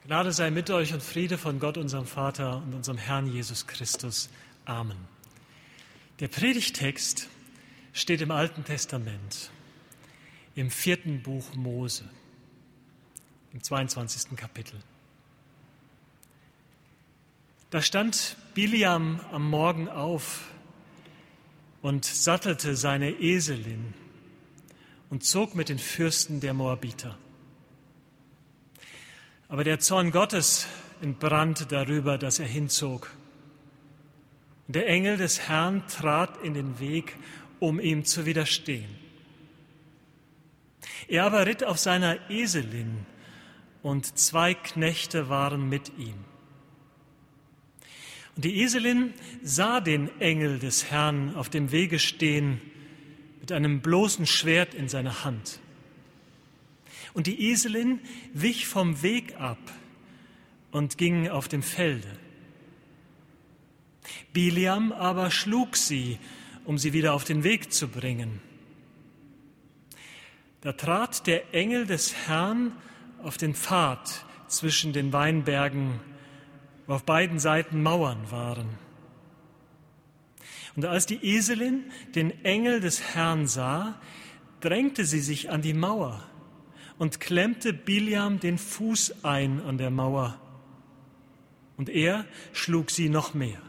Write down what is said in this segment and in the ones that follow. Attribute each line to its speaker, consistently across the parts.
Speaker 1: Gnade sei mit euch und Friede von Gott, unserem Vater und unserem Herrn Jesus Christus. Amen. Der Predigttext steht im Alten Testament, im 4. Buch Mose, im 22. Kapitel. Da stand Biliam am Morgen auf und sattelte seine Eselin und zog mit den Fürsten der Moabiter. Aber der Zorn Gottes entbrannte darüber, dass er hinzog. Und der Engel des Herrn trat in den Weg, um ihm zu widerstehen. Er aber ritt auf seiner Eselin, und 2 Knechte waren mit ihm. Und die Eselin sah den Engel des Herrn auf dem Wege stehen, mit einem bloßen Schwert in seiner Hand. Und die Eselin wich vom Weg ab und ging auf dem Felde. Biliam aber schlug sie, um sie wieder auf den Weg zu bringen. Da trat der Engel des Herrn auf den Pfad zwischen den Weinbergen, wo auf beiden Seiten Mauern waren. Und als die Eselin den Engel des Herrn sah, drängte sie sich an die Mauer und klemmte Biliam den Fuß ein an der Mauer. Und er schlug sie noch mehr.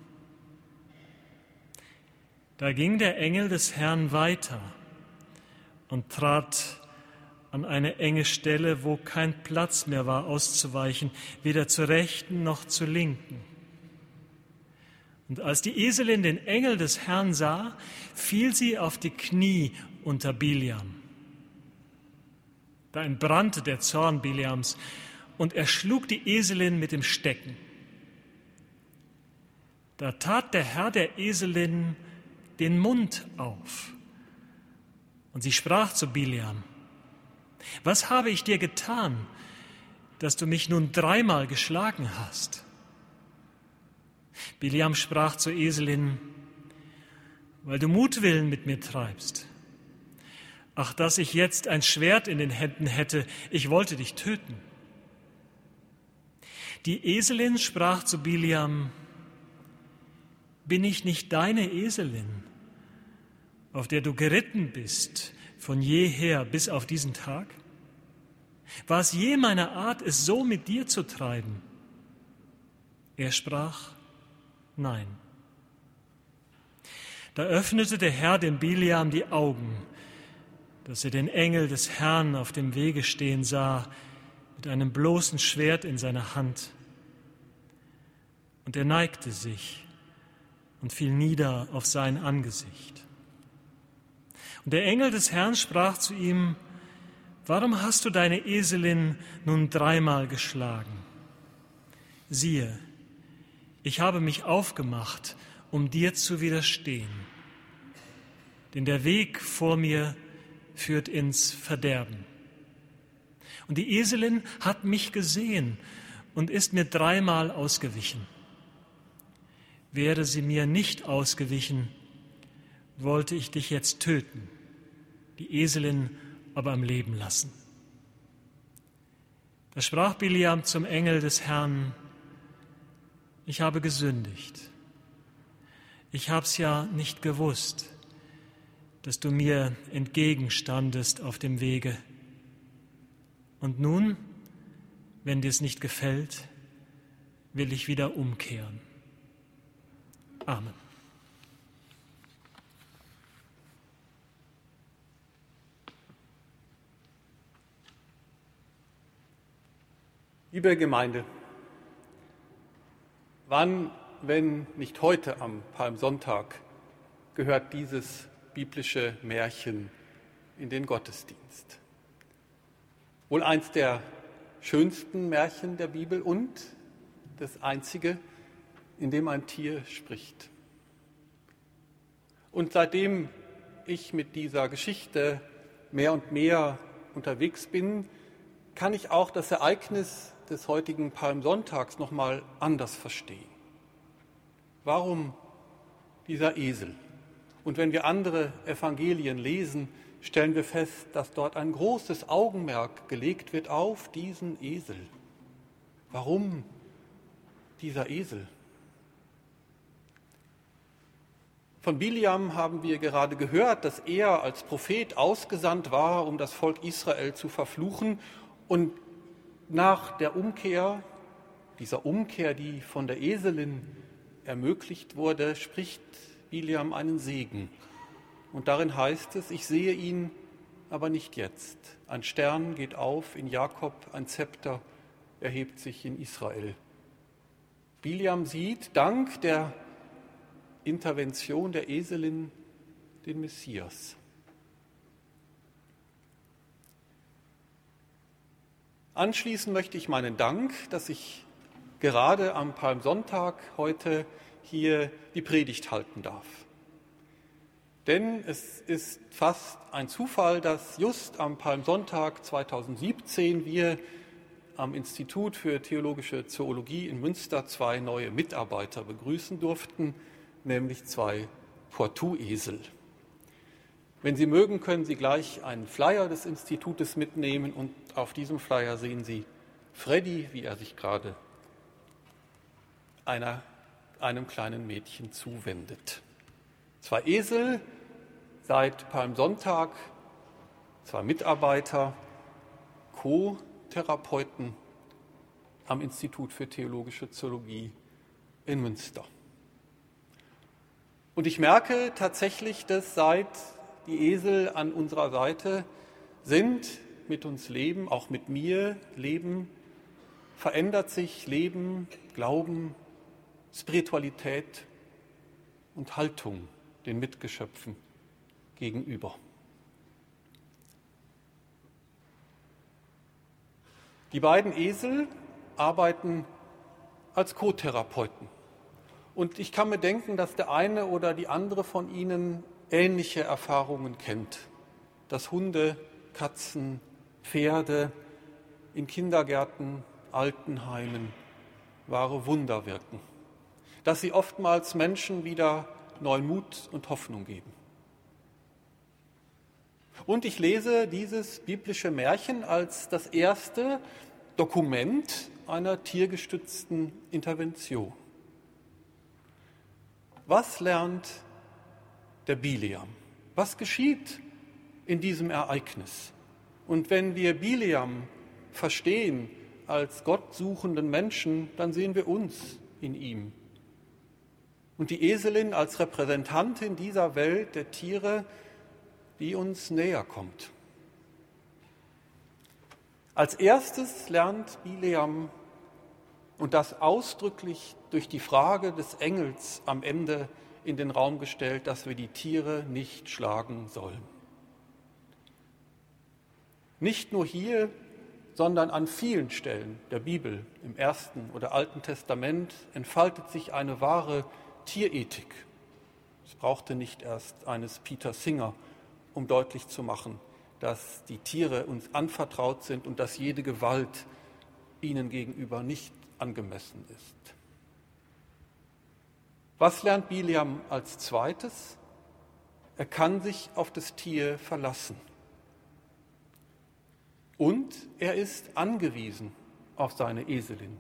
Speaker 1: Da ging der Engel des Herrn weiter und trat an eine enge Stelle, wo kein Platz mehr war, auszuweichen, weder zur Rechten noch zur Linken. Und als die Eselin den Engel des Herrn sah, fiel sie auf die Knie unter Biliam. Da entbrannte der Zorn Biliams, und er schlug die Eselin mit dem Stecken. Da tat der Herr der Eselin den Mund auf, und sie sprach zu Biliam: Was habe ich dir getan, dass du mich nun 3-mal geschlagen hast? Biliam sprach zur Eselin: Weil du Mutwillen mit mir treibst. Ach, dass ich jetzt ein Schwert in den Händen hätte, ich wollte dich töten. Die Eselin sprach zu Biliam: Bin ich nicht deine Eselin, auf der du geritten bist von jeher bis auf diesen Tag? War es je meine Art, es so mit dir zu treiben? Er sprach: Nein. Da öffnete der Herr dem Biliam die Augen, dass er den Engel des Herrn auf dem Wege stehen sah, mit einem bloßen Schwert in seiner Hand. Und er neigte sich und fiel nieder auf sein Angesicht. Und der Engel des Herrn sprach zu ihm: Warum hast du deine Eselin nun 3-mal geschlagen? Siehe, ich habe mich aufgemacht, um dir zu widerstehen. Denn der Weg vor mir führt ins Verderben. Und die Eselin hat mich gesehen und ist mir 3-mal ausgewichen. Wäre sie mir nicht ausgewichen, wollte ich dich jetzt töten, die Eselin aber am Leben lassen. Da sprach Biliam zum Engel des Herrn: Ich habe gesündigt. Ich hab's ja nicht gewusst, dass du mir entgegenstandest auf dem Wege. Und nun, wenn dir es nicht gefällt, will ich wieder umkehren. Amen.
Speaker 2: Liebe Gemeinde, wann, wenn nicht heute am Palmsonntag, gehört dieses biblische Märchen in den Gottesdienst? Wohl eins der schönsten Märchen der Bibel und das einzige, in dem ein Tier spricht. Und seitdem ich mit dieser Geschichte mehr und mehr unterwegs bin, kann ich auch das Ereignis des heutigen Palmsonntags noch mal anders verstehen. Warum dieser Esel? Und wenn wir andere Evangelien lesen, stellen wir fest, dass dort ein großes Augenmerk gelegt wird auf diesen Esel. Warum dieser Esel? Von Biliam haben wir gerade gehört, dass er als Prophet ausgesandt war, um das Volk Israel zu verfluchen. Und nach der Umkehr, dieser Umkehr, die von der Eselin ermöglicht wurde, spricht Biliam einen Segen. Und darin heißt es, ich sehe ihn, aber nicht jetzt. Ein Stern geht auf in Jakob, ein Zepter erhebt sich in Israel. Biliam sieht dank der Intervention der Eselin den Messias. Anschließen möchte ich meinen Dank, dass ich gerade am Palmsonntag heute hier die Predigt halten darf. Denn es ist fast ein Zufall, dass just am Palmsonntag 2017 wir am Institut für Theologische Zoologie in Münster 2 neue Mitarbeiter begrüßen durften, nämlich 2 Portu-Esel. Wenn Sie mögen, können Sie gleich einen Flyer des Institutes mitnehmen und auf diesem Flyer sehen Sie Freddy, wie er sich gerade einem kleinen Mädchen zuwendet. 2 Esel, seit Palmsonntag 2 Mitarbeiter, Co-Therapeuten am Institut für Theologische Zoologie in Münster. Und ich merke tatsächlich, dass seit die Esel an unserer Seite sind, mit uns leben, auch mit mir leben, verändert sich Leben, Glauben, Spiritualität und Haltung den Mitgeschöpfen gegenüber. Die beiden Esel arbeiten als Co-Therapeuten. Und ich kann mir denken, dass der eine oder die andere von Ihnen ähnliche Erfahrungen kennt. Dass Hunde, Katzen, Pferde in Kindergärten, Altenheimen wahre Wunder wirken. Dass sie oftmals Menschen wieder neuen Mut und Hoffnung geben. Und ich lese dieses biblische Märchen als das erste Dokument einer tiergestützten Intervention. Was lernt der Biliam? Was geschieht in diesem Ereignis? Und wenn wir Biliam verstehen als gottsuchenden Menschen, dann sehen wir uns in ihm. Und die Eselin als Repräsentantin dieser Welt der Tiere, die uns näher kommt. Als erstes lernt Biliam, und das ausdrücklich durch die Frage des Engels am Ende in den Raum gestellt, dass wir die Tiere nicht schlagen sollen. Nicht nur hier, sondern an vielen Stellen der Bibel, im Ersten oder Alten Testament, entfaltet sich eine wahre Tierethik. Es brauchte nicht erst eines Peter Singer, um deutlich zu machen, dass die Tiere uns anvertraut sind und dass jede Gewalt ihnen gegenüber nicht angemessen ist. Was lernt Biliam als zweites? Er kann sich auf das Tier verlassen. Und er ist angewiesen auf seine Eselin.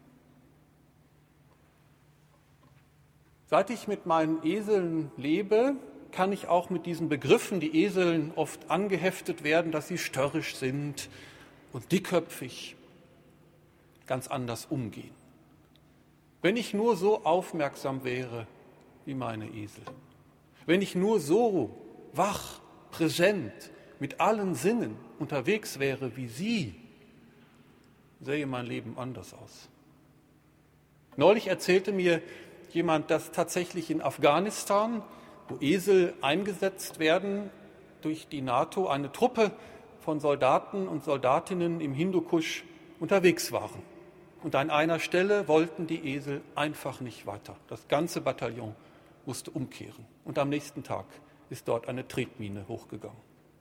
Speaker 2: Seit ich mit meinen Eseln lebe, kann ich auch mit diesen Begriffen, die Eseln oft angeheftet werden, dass sie störrisch sind und dickköpfig, ganz anders umgehen. Wenn ich nur so aufmerksam wäre wie meine Esel, wenn ich nur so wach, präsent, mit allen Sinnen unterwegs wäre wie sie, sähe mein Leben anders aus. Neulich erzählte mir jemand, dass tatsächlich in Afghanistan, wo Esel eingesetzt werden durch die NATO, eine Truppe von Soldaten und Soldatinnen im Hindukusch unterwegs waren. Und an einer Stelle wollten die Esel einfach nicht weiter. Das ganze Bataillon musste umkehren. Und am nächsten Tag ist dort eine Tretmine hochgegangen.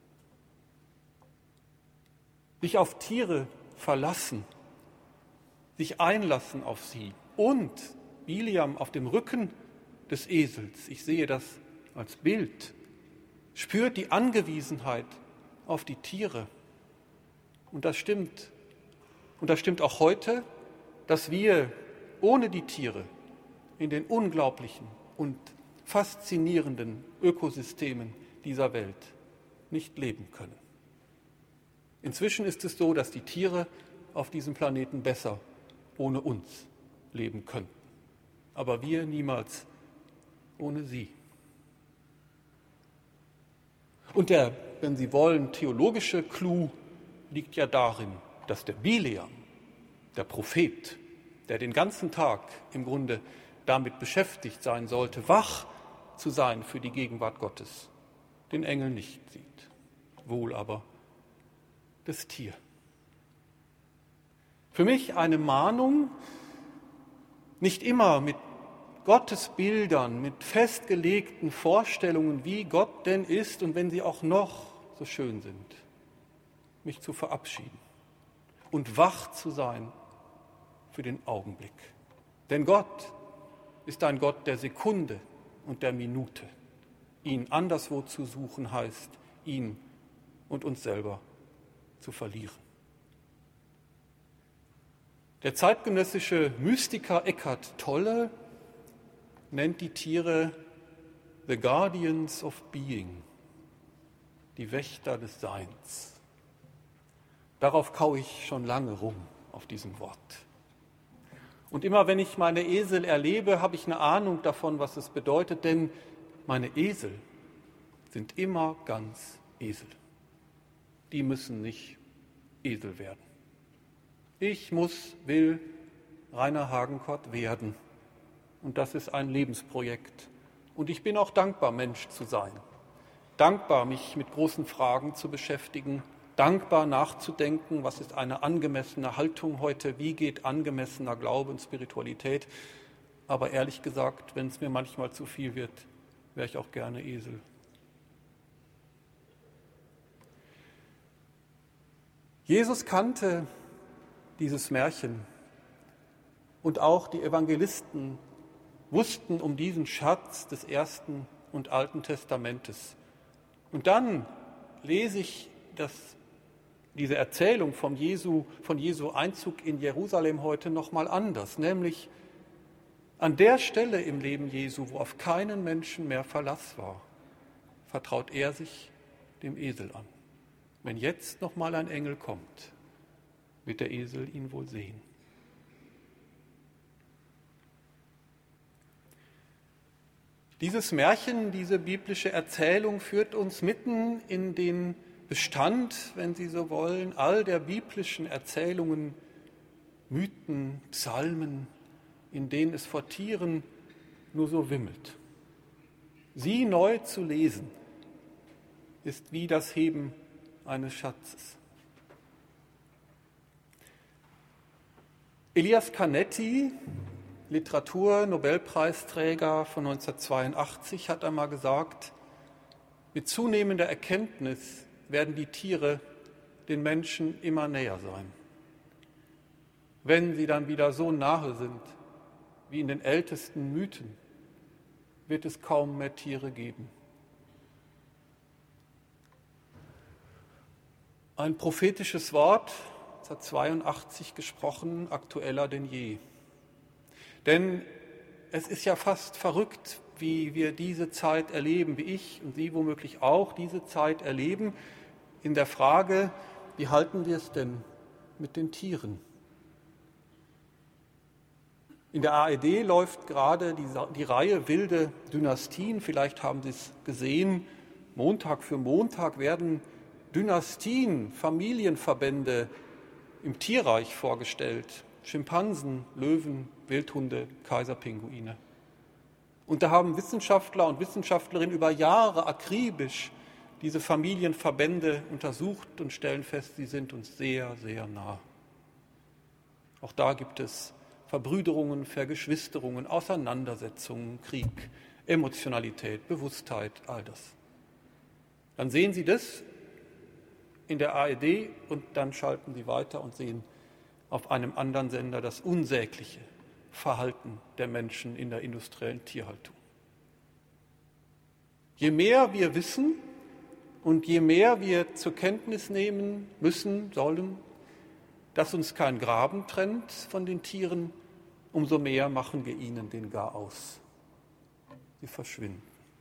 Speaker 2: Sich auf Tiere verlassen, sich einlassen auf sie und Biliam auf dem Rücken des Esels, ich sehe das als Bild, spürt die Angewiesenheit auf die Tiere. Und das stimmt. Und das stimmt auch heute, dass wir ohne die Tiere in den unglaublichen und faszinierenden Ökosystemen dieser Welt nicht leben können. Inzwischen ist es so, dass die Tiere auf diesem Planeten besser ohne uns leben könnten, aber wir niemals ohne sie. Und der, wenn Sie wollen, theologische Clou liegt ja darin, dass der Bileam, der Prophet, der den ganzen Tag im Grunde damit beschäftigt sein sollte, wach zu sein für die Gegenwart Gottes, den Engel nicht sieht, wohl aber das Tier. Für mich eine Mahnung, nicht immer mit Gottesbildern, mit festgelegten Vorstellungen, wie Gott denn ist und wenn sie auch noch so schön sind, mich zu verabschieden und wach zu sein für den Augenblick. Denn Gott ist ein Gott der Sekunde und der Minute. Ihn anderswo zu suchen heißt, ihn und uns selber zu verlieren. Der zeitgenössische Mystiker Eckhart Tolle nennt die Tiere the guardians of being, die Wächter des Seins. Darauf kaue ich schon lange rum, auf diesem Wort. Und immer wenn ich meine Esel erlebe, habe ich eine Ahnung davon, was es bedeutet, denn meine Esel sind immer ganz Esel. Die müssen nicht Esel werden. Ich will Rainer Hagenkort werden. Und das ist ein Lebensprojekt. Und ich bin auch dankbar, Mensch zu sein. Dankbar, mich mit großen Fragen zu beschäftigen. Dankbar nachzudenken, was ist eine angemessene Haltung heute, wie geht angemessener Glaube und Spiritualität. Aber ehrlich gesagt, wenn es mir manchmal zu viel wird, wäre ich auch gerne Esel. Jesus kannte dieses Märchen und auch die Evangelisten wussten um diesen Schatz des Ersten und Alten Testamentes. Und dann lese ich diese Erzählung von Jesu Einzug in Jerusalem heute nochmal anders, nämlich an der Stelle im Leben Jesu, wo auf keinen Menschen mehr Verlass war, vertraut er sich dem Esel an. Wenn jetzt nochmal ein Engel kommt, wird der Esel ihn wohl sehen. Dieses Märchen, diese biblische Erzählung führt uns mitten in den Bestand, wenn Sie so wollen, all der biblischen Erzählungen, Mythen, Psalmen, in denen es vor Tieren nur so wimmelt. Sie neu zu lesen, ist wie das Heben eines Schatzes. Elias Canetti, Literatur-Nobelpreisträger von 1982, hat einmal gesagt, mit zunehmender Erkenntnis werden die Tiere den Menschen immer näher sein. Wenn sie dann wieder so nahe sind wie in den ältesten Mythen, wird es kaum mehr Tiere geben. Ein prophetisches Wort, 1982 gesprochen, aktueller denn je. Denn es ist ja fast verrückt, wie wir diese Zeit erleben, wie ich und Sie womöglich auch diese Zeit erleben, in der Frage, wie halten wir es denn mit den Tieren? In der ARD läuft gerade die Reihe Wilde Dynastien, vielleicht haben Sie es gesehen, Montag für Montag werden Dynastien, Familienverbände im Tierreich vorgestellt. Schimpansen, Löwen, Wildhunde, Kaiserpinguine. Und da haben Wissenschaftler und Wissenschaftlerinnen über Jahre akribisch diese Familienverbände untersucht und stellen fest, sie sind uns sehr, sehr nah. Auch da gibt es Verbrüderungen, Vergeschwisterungen, Auseinandersetzungen, Krieg, Emotionalität, Bewusstheit, all das. Dann sehen Sie das in der ARD und dann schalten Sie weiter und sehen auf einem anderen Sender das unsägliche Verhalten der Menschen in der industriellen Tierhaltung. Je mehr wir wissen und je mehr wir zur Kenntnis nehmen müssen, sollen, dass uns kein Graben trennt von den Tieren, umso mehr machen wir ihnen den gar aus. Sie verschwinden.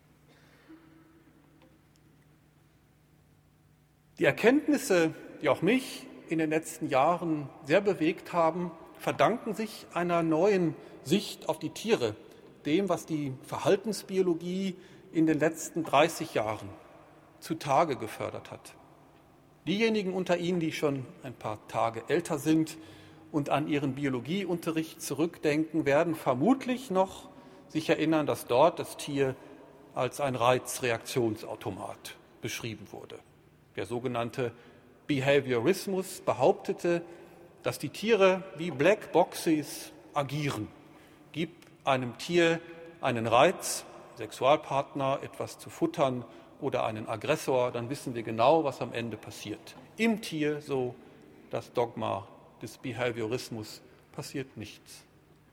Speaker 2: Die Erkenntnisse, die auch mich in den letzten Jahren sehr bewegt haben, verdanken sich einer neuen Sicht auf die Tiere, dem, was die Verhaltensbiologie in den letzten 30 Jahren zutage gefördert hat. Diejenigen unter Ihnen, die schon ein paar Tage älter sind und an ihren Biologieunterricht zurückdenken, werden vermutlich noch sich erinnern, dass dort das Tier als ein Reizreaktionsautomat beschrieben wurde. Der sogenannte Behaviorismus behauptete, dass die Tiere wie Black Boxes agieren. Gib einem Tier einen Reiz, Sexualpartner, etwas zu futtern oder einen Aggressor, dann wissen wir genau, was am Ende passiert. Im Tier, so das Dogma des Behaviorismus, passiert nichts.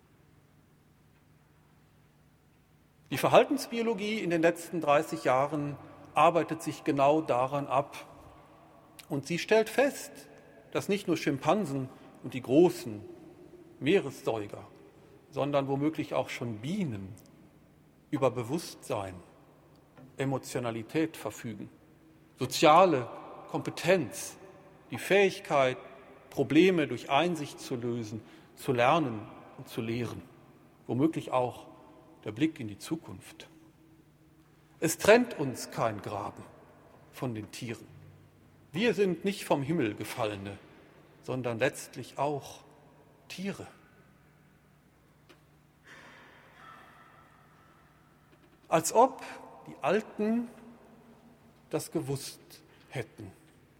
Speaker 2: Die Verhaltensbiologie in den letzten 30 Jahren arbeitet sich genau daran ab. Und sie stellt fest, dass nicht nur Schimpansen und die großen Meeressäuger, sondern womöglich auch schon Bienen über Bewusstsein, Emotionalität verfügen, soziale Kompetenz, die Fähigkeit, Probleme durch Einsicht zu lösen, zu lernen und zu lehren, womöglich auch der Blick in die Zukunft. Es trennt uns kein Graben von den Tieren. Wir sind nicht vom Himmel gefallene, sondern letztlich auch Tiere. Als ob die Alten das gewusst hätten,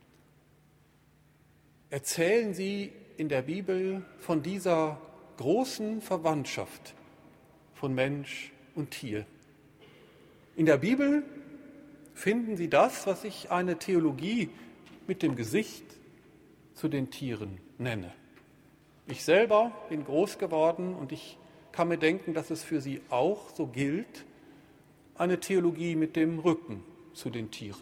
Speaker 2: erzählen sie in der Bibel von dieser großen Verwandtschaft von Mensch und Tier. In der Bibel finden Sie das, was ich eine Theologie mit dem Gesicht zu den Tieren nenne. Ich selber bin groß geworden und ich kann mir denken, dass es für Sie auch so gilt, eine Theologie mit dem Rücken zu den Tieren.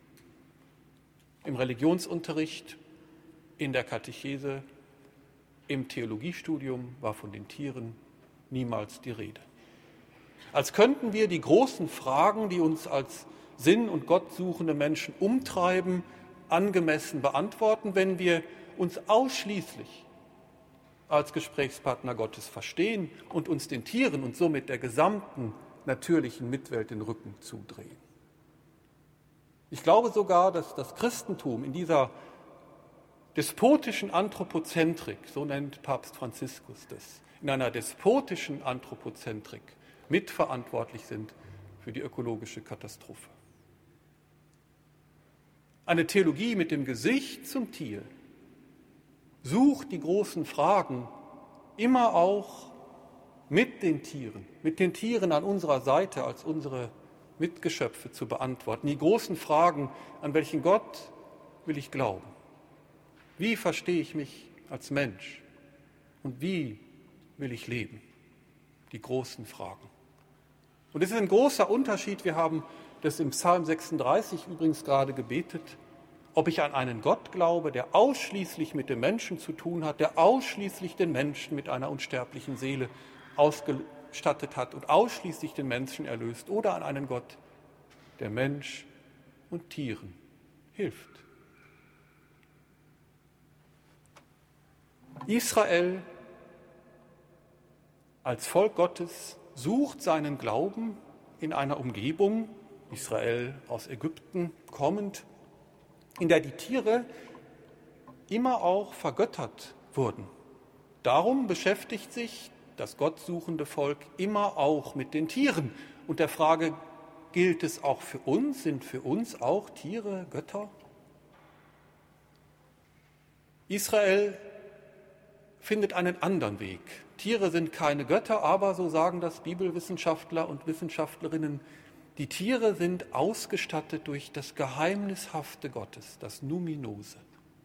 Speaker 2: Im Religionsunterricht, in der Katechese, im Theologiestudium war von den Tieren niemals die Rede. Als könnten wir die großen Fragen, die uns als sinn- und gottsuchende Menschen umtreiben, angemessen beantworten, wenn wir uns ausschließlich als Gesprächspartner Gottes verstehen und uns den Tieren und somit der gesamten natürlichen Mitwelt den Rücken zudrehen. Ich glaube sogar, dass das Christentum in dieser despotischen Anthropozentrik, so nennt Papst Franziskus das, in einer despotischen Anthropozentrik mitverantwortlich sind für die ökologische Katastrophe. Eine Theologie mit dem Gesicht zum Tier sucht die großen Fragen immer auch mit den Tieren an unserer Seite als unsere Mitgeschöpfe zu beantworten. Die großen Fragen, an welchen Gott will ich glauben? Wie verstehe ich mich als Mensch? Und wie will ich leben? Die großen Fragen. Und es ist ein großer Unterschied, wir haben das im Psalm 36 übrigens gerade gebetet, ob ich an einen Gott glaube, der ausschließlich mit dem Menschen zu tun hat, der ausschließlich den Menschen mit einer unsterblichen Seele ausgestattet hat und ausschließlich den Menschen erlöst, oder an einen Gott, der Mensch und Tieren hilft. Israel als Volk Gottes sucht seinen Glauben in einer Umgebung, Israel aus Ägypten kommend, in der die Tiere immer auch vergöttert wurden. Darum beschäftigt sich das gottsuchende Volk immer auch mit den Tieren und der Frage, gilt es auch für uns? Sind für uns auch Tiere Götter? Israel findet einen anderen Weg. Tiere sind keine Götter, aber, so sagen das Bibelwissenschaftler und Wissenschaftlerinnen, die Tiere sind ausgestattet durch das Geheimnishafte Gottes, das Numinose.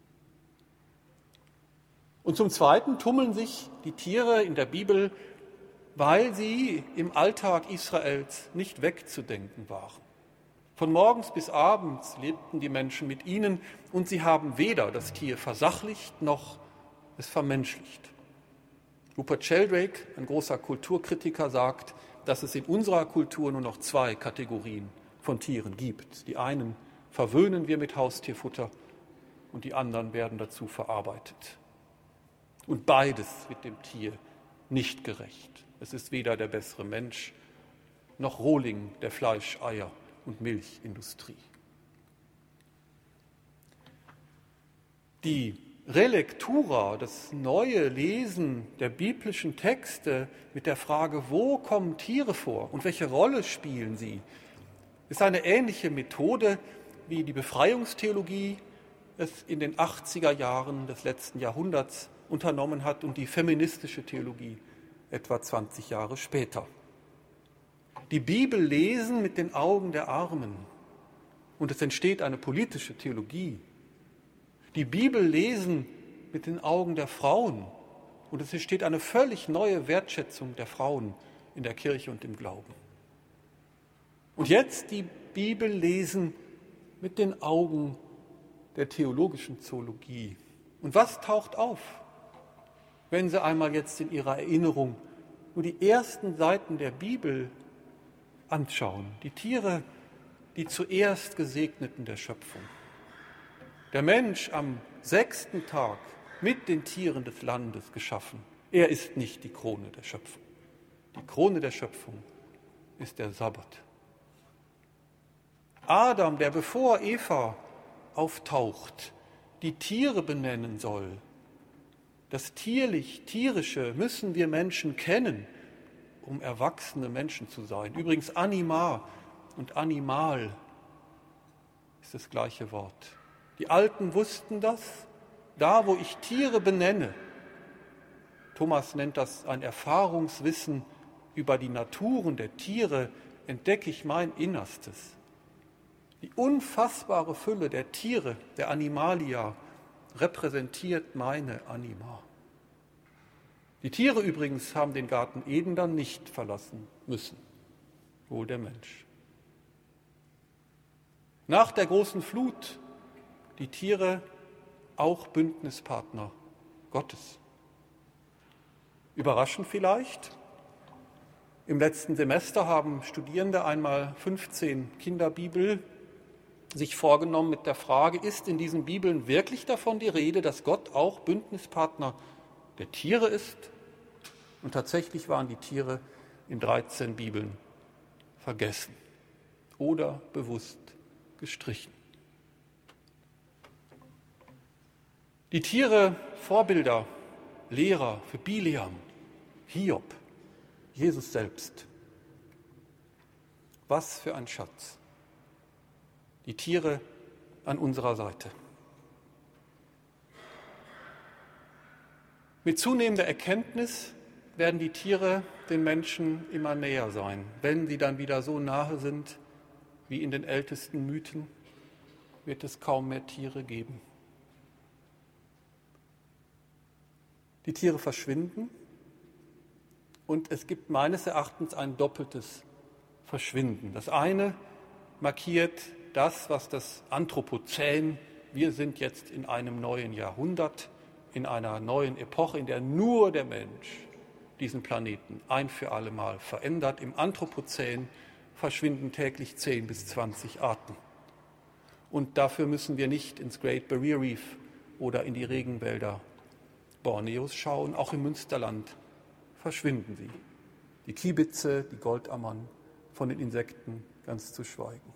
Speaker 2: Und zum Zweiten tummeln sich die Tiere in der Bibel, weil sie im Alltag Israels nicht wegzudenken waren. Von morgens bis abends lebten die Menschen mit ihnen und sie haben weder das Tier versachlicht noch es vermenschlicht. Rupert Sheldrake, ein großer Kulturkritiker, sagt, dass es in unserer Kultur nur noch 2 Kategorien von Tieren gibt. Die einen verwöhnen wir mit Haustierfutter und die anderen werden dazu verarbeitet. Und beides wird dem Tier nicht gerecht. Es ist weder der bessere Mensch noch Rohling der Fleisch-, Eier- und Milchindustrie. Die Relektura, das neue Lesen der biblischen Texte mit der Frage, wo kommen Tiere vor und welche Rolle spielen sie, ist eine ähnliche Methode, wie die Befreiungstheologie es in den 80er Jahren des letzten Jahrhunderts unternommen hat und die feministische Theologie etwa 20 Jahre später. Die Bibel lesen mit den Augen der Armen und es entsteht eine politische Theologie. Die Bibel lesen mit den Augen der Frauen und es entsteht eine völlig neue Wertschätzung der Frauen in der Kirche und im Glauben. Und jetzt die Bibel lesen mit den Augen der theologischen Zoologie. Und was taucht auf, wenn Sie einmal jetzt in Ihrer Erinnerung nur die ersten Seiten der Bibel anschauen? Die Tiere, die zuerst Gesegneten der Schöpfung. Der Mensch am 6. Tag mit den Tieren des Landes geschaffen. Er ist nicht die Krone der Schöpfung. Die Krone der Schöpfung ist der Sabbat. Adam, der bevor Eva auftaucht, die Tiere benennen soll. Das Tierische müssen wir Menschen kennen, um erwachsene Menschen zu sein. Übrigens Anima und Animal ist das gleiche Wort. Die Alten wussten das, da wo ich Tiere benenne. Thomas nennt das ein Erfahrungswissen über die Naturen der Tiere, entdecke ich mein Innerstes. Die unfassbare Fülle der Tiere, der Animalia, repräsentiert meine Anima. Die Tiere übrigens haben den Garten Eden dann nicht verlassen müssen, wohl der Mensch. Nach der großen Flut die Tiere auch Bündnispartner Gottes. Überraschend vielleicht? Im letzten Semester haben Studierende einmal 15 Kinderbibel sich vorgenommen mit der Frage, ist in diesen Bibeln wirklich davon die Rede, dass Gott auch Bündnispartner der Tiere ist? Und tatsächlich waren die Tiere in 13 Bibeln vergessen oder bewusst gestrichen. Die Tiere Vorbilder, Lehrer für Bileam, Hiob, Jesus selbst. Was für ein Schatz. Die Tiere an unserer Seite. Mit zunehmender Erkenntnis werden die Tiere den Menschen immer näher sein. Wenn sie dann wieder so nahe sind wie in den ältesten Mythen, wird es kaum mehr Tiere geben. Die Tiere verschwinden und es gibt meines Erachtens ein doppeltes Verschwinden. Das eine markiert das, was das Anthropozän, wir sind jetzt in einem neuen Jahrhundert, in einer neuen Epoche, in der nur der Mensch diesen Planeten ein für alle Mal verändert. Im Anthropozän verschwinden täglich 10 bis 20 Arten. Und dafür müssen wir nicht ins Great Barrier Reef oder in die Regenwälder Borneos schauen. Auch im Münsterland verschwinden sie. Die Kiebitze, die Goldammern, von den Insekten ganz zu schweigen.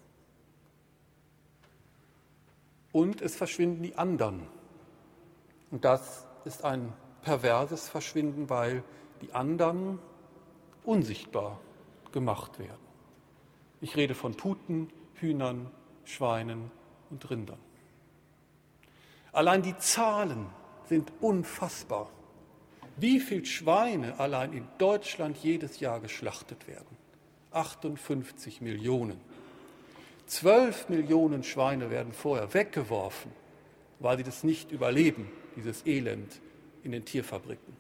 Speaker 2: Und es verschwinden die anderen. Und das ist ein perverses Verschwinden, weil die anderen unsichtbar gemacht werden. Ich rede von Puten, Hühnern, Schweinen und Rindern. Allein die Zahlen sind unfassbar. Wie viele Schweine allein in Deutschland jedes Jahr geschlachtet werden? 58 Millionen. 12 Millionen Schweine werden vorher weggeworfen, weil sie das nicht überleben, dieses Elend in den Tierfabriken.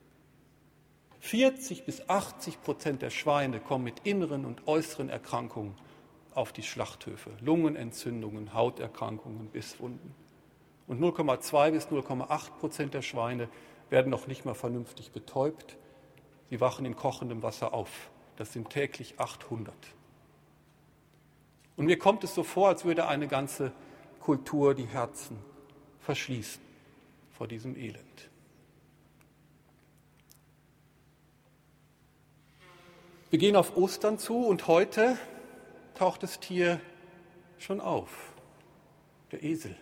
Speaker 2: 40-80% der Schweine kommen mit inneren und äußeren Erkrankungen auf die Schlachthöfe. Lungenentzündungen, Hauterkrankungen, Bisswunden. Und 0,2 bis 0,8% der Schweine werden noch nicht mal vernünftig betäubt. Sie wachen in kochendem Wasser auf. Das sind täglich 800. Und mir kommt es so vor, als würde eine ganze Kultur die Herzen verschließen vor diesem Elend. Wir gehen auf Ostern zu und heute taucht das Tier schon auf, der Esel.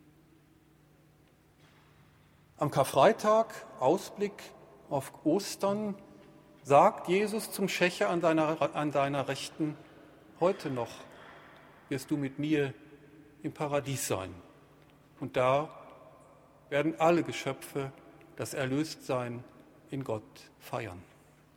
Speaker 2: Am Karfreitag, Ausblick auf Ostern, sagt Jesus zum Schächer an seiner Rechten: Heute noch wirst du mit mir im Paradies sein. Und da werden alle Geschöpfe das Erlöstsein in Gott feiern.